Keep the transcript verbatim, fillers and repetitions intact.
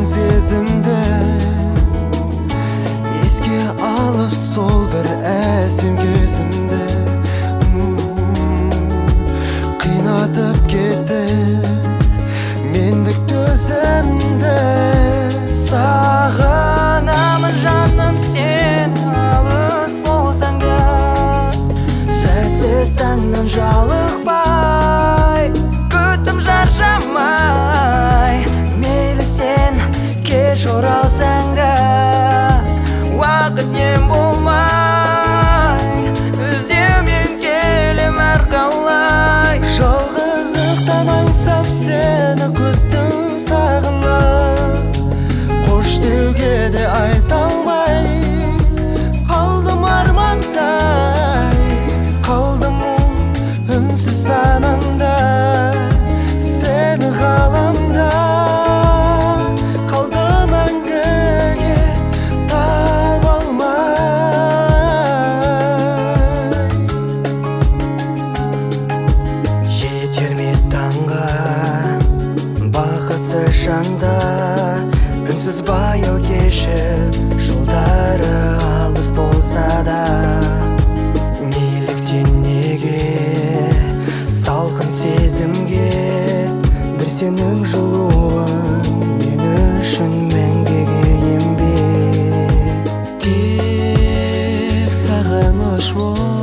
салқын сезімді еске алып сол бір әсем кезімді қинатып кетті мендік төзімді. Сағынамын жаным сен алыс болсаң да, сәтсіз таңнан жалықпай күтім жаржамай, мейлі сен кеш оралсаң да уақыт ем болмай іздеумен келем әрқалай. Жалғыздықтан аңсап сені күттім сағынып, қош деуге де айта алмай қалдым армандай, қалдым үнсіз санаңда, сені ғаламда қалды мәңгіге таба алмай. Жетер ме таңға бақытсыз шанда, үнсіз баяу кешіп жолдары алыс болса да, неліктен неге салқын сезімге бір сенің жылуың мен үшін мәңгіге ембе. Тек сағыныш бол